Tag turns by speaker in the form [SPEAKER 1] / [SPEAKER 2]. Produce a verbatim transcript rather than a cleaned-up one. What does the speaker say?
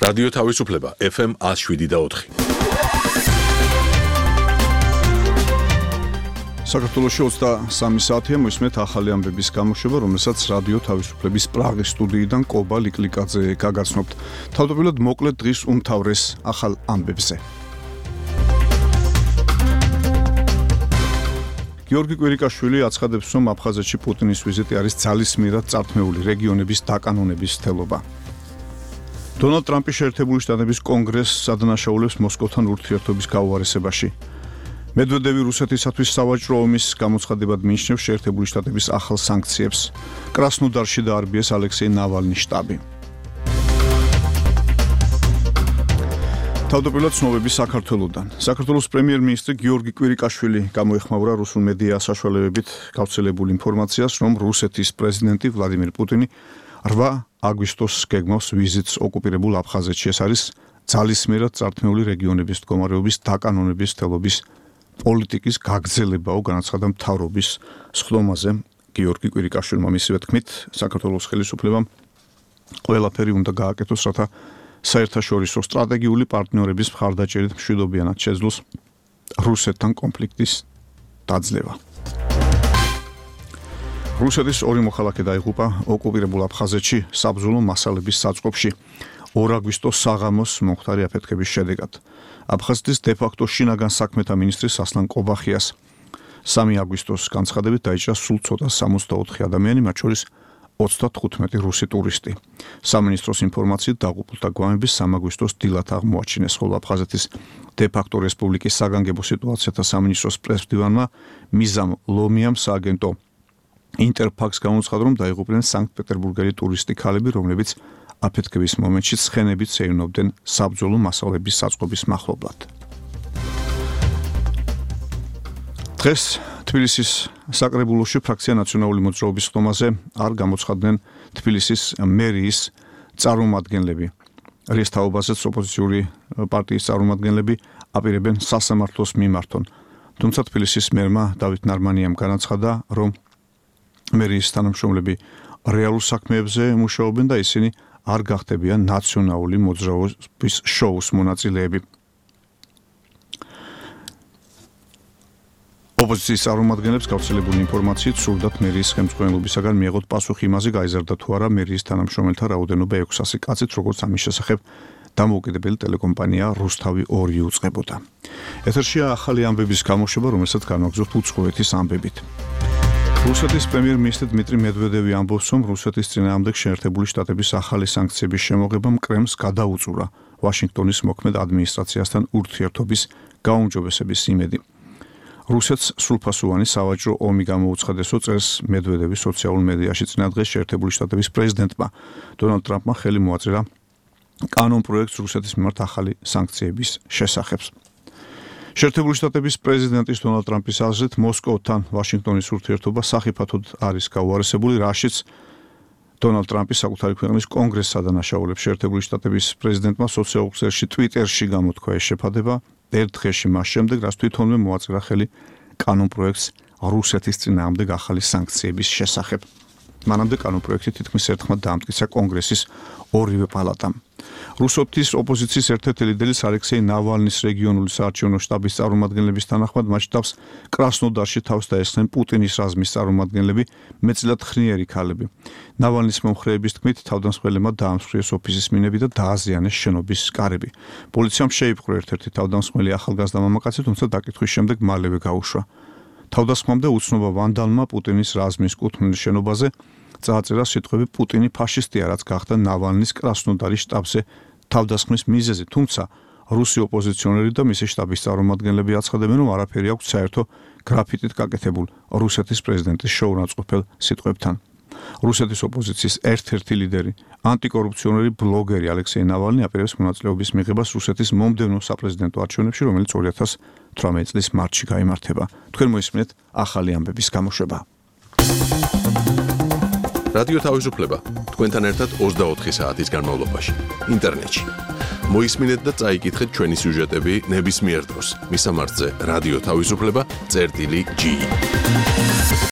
[SPEAKER 1] რადიო თავისუფლება ეფ ემ one oh seven და four.
[SPEAKER 2] საქართველოში ოცდასამი საათია მოისმენთ ახალი ამბების გამოშვება, რომელსაც რადიო თავისუფლების პრაღის სტუდიიდან კობა ლიკლიკაძე გაგაცნობთ. თავდაპირველად მოკლედ დღის უმთავრეს ახალ ამბებზე. გიორგი კვირიკაშვილი აცხადებს, რომ აფხაზეთში პუტინის ვიზიტი არის ძალისმიერად წართმეული რეგიონების დაკანონების თელობა. დონალდ ტრამპი შეერთებული შტატების კონგრესს ადანაშაულებს მოსკოვთან ურთიერთობის გაუარესებაში. მედვედევი რუსეთისათვის სავაჭრო ომის გამოცხადებად მიიჩნევს შეერთებული შტატების ახალ სანქციებს. კრასნოდარში დაარბიეს ალექსეი ნავალნის შტაბი. თავდაპირველად ცნობები საქართველოდან. საქართველოს პრემიერ-მინისტრი გიორგი კვირიკაშვილი გამოეხმაურა რუსულ მედია საშუალებებით გავრცელებულ ინფორმაციას, რომ რუსეთის პრეზიდენტი ვლადიმირ პუტინი რვა აგვისტოს გეგმავს ვიზიტს ოკუპირებულ აფხაზეთში. ეს არის ძალისმიერად წართმეული რეგიონების მდგომარეობის დაკანონების თელობის პოლიტიკის გაგრძელებაო, განაცხადა მთავრობის სხდომაზე გიორგი კვირიკაშვილმა. მისივე თქმით, საქართველოს ხელისუფლებამ ყველაფერი უნდა გააკეთოს, რათა საერთაშორისო სტრატეგიული პარტნიორების მხარდაჭერით მშვიდობიანად შეძლოს რუსეთთან კონფლიქტის დაძლევა. რუსეთის ორი მოხალხე დაიღუპა ოკუპირებულ აფხაზეთში საბრძოლო მასალების საწყობში ორ აგვისტოს საღამოს მომხდარი აფეთქების შედეგად. აფხაზეთის დე-ფაქტო შინაგან საქმეთა მინისტრის ასლან ყობახიას სამი აგვისტოს განცხადებით დაიჭრა სულ ცოტა სამოცდაოთხი ადამიანი, მათ შორის ოცდათხუთმეტი რუსი ტურისტი. სამინისტროს ინფორმაციით დაღუპულთა გვამების სამ აგვისტოს დილად აღმოაჩინეს, ხოლო აფხაზეთის დე-ფაქტო რესპუბლიკის საგანგებო სიტუაციათა სამინისტროს პრესმდივანმა მიზამ ლომიამ სააგენტო ინტერფაქს გამოცხადა, რომ დაიღუპნენ სანქტ-პეტერბურგელი ტურისტი ქალები, რომლებიც აფეთქების მომენტში ცხენებით ეუნობდნენ საბრძოლო მასალების საწყობის მახლობლად. დღეს თბილისის საკრებულოში ფრაქცია ნაციონალური მოძრაობის ხდომაზე არ გამოცხადდნენ თბილისის მერიის წარმომადგენლები. რის თაობაზეც ოპოზიციური პარტიის წარმომადგენლები აპირებენ სასამართლოს მიმართონ. თუმცა თბილისის მერმა დავით ნარმანიამ განაცხადა, რომ მერიის თანამშრომლები რეალურ საქმეებზე მუშაობენ და ისინი არ გახდებიან ნაციონალური მოძრაობის შოუს მონაწილეები. ოპოზიციის წარმომადგენლებს გავრცელებული ინფორმაციით სურდათ მერიის ხელმძღვანელობისაგან მიეღოთ პასუხი იმაზე, გაიზარდა თუ არა მერიის თანამშრომელთა რაოდენობა ექვსასი კაცით, როგორც ამის შესახებ დამოუკიდებელი ტელეკომპანია რუსთავი ორი უწყებოდა. ეთერშია ახალი ამბების გამოშვება, რომელსაც განვაგრძობთ უცხოეთის ამბებით. რუსეთის პრემიერ-მინისტრი დმიტრი მედვედევი ამბობს, რომ რუსეთის წინააღმდეგ შეერთებული შტატების ახალი სანქციების შემოღებამ კრემლს გადაუწურა ვაშინგტონის მოქმედ ადმინისტრაციასთან ურთიერთობის გაუმჯობესების იმედი. რუსეთს სრულფასოვანი სავაჭრო ომი გამოუცხადესო წერს მედვედევი სოციალურ მედიაში. წინა დღეს შეერთებული შტატების პრეზიდენტმა დონალდ ტრამპმა ხელი მოაწერა კანონპროექტს რუსეთის მიმართ ახალი სანქციების შესახებ. შეერთებული შტატების პრეზიდენტის დონალდ ტრამპის აზრით მოსკოვთან ვაშინგტონის ურთიერთობა სახიფათოდ არის გაუარესებული, რაშიც დონალდ ტრამპი საკუთარი ქვეყნის კონგრესს ადანაშაულებს. შეერთებული შტატების პრეზიდენტმა სოციალურ ქსელში ტვიტერში გამოთქვა ეს შეფადება ერთ დღეში მას შემდეგ, რაც თვითონვე მოაწერა ხელი კანონპროექტს რუსეთის წინააღმდეგ ახალი სანქციების შესახებ. მანამდე კანონპროექტი თითქმის ერთხმად დაამტკიცა კონგრესის ორივე პალატამ. რუსეთის ოპოზიციის ერთ-ერთი ლიდერის ალექსეი ნავალნის რეგიონული საარჩევნო შტაბის წარმომადგენლების თანახმად მათ შტაბს კრასნოდარში თავს დაესხნენ პუტინის რაზმის წარმომადგენლები, მეტწილად ხნიერი ქალები. ნავალნის მომხრეების თქმით, თავდამსხმელებმა დაამსხვრიეს ოფისის მინები და დააზიანეს შენობის კარები. პოლიციამ შეიპყრო ერთ-ერთი თავდამსხმელი ახალგაზრდა მამაკაცი, თუმცა დაკითხვის შემდეგ მალევე გაუშვა. თავდასხმამდე უცნობა ვანდალმა პუტინის რაზმის კუთვნილ შენობაზე წააწერა სიტყვები „პუტინი ფაშისტია“, რაც გახდა ნავალნის კრასნოდარის შტაბზე თავდასხმის მიზეზი, თუმცა რუსი ოპოზიციონერი და მისი შტაბის წარმომადგენლები აცხადებენ, რომ არაფერი აქვს საერთო გრაფიტით გაკეთებულ რუსეთის პრეზიდენტის შოურაცხყოფელ სიტყვებთან. რუსეთის ოპოზიციის ერთ-ერთი ლიდერი, ანტიკორუფციონერი ბლოგერი ალექსეი ნავალნი აპირებს მონაწილეობის მიღებას რუსეთის მომდევნო საპრეზიდენტო არჩევნებში, რომელიც ორი ათას თვრამეტი წლის მარტში გაიმართება. თქვენ მოისმენთ ახალი ამბების გამოშვება.
[SPEAKER 1] რადიო თავისუფლება თქვენთან ერთად ოცდაოთხი საათის განმავლობაში ინტერნეტში. მოისმინეთ და წაიკითხეთ ჩვენი სიუჟეტები ნებისმიერ დროს. მისამართზე რადიო თავისუფლება წერტილი ჯი.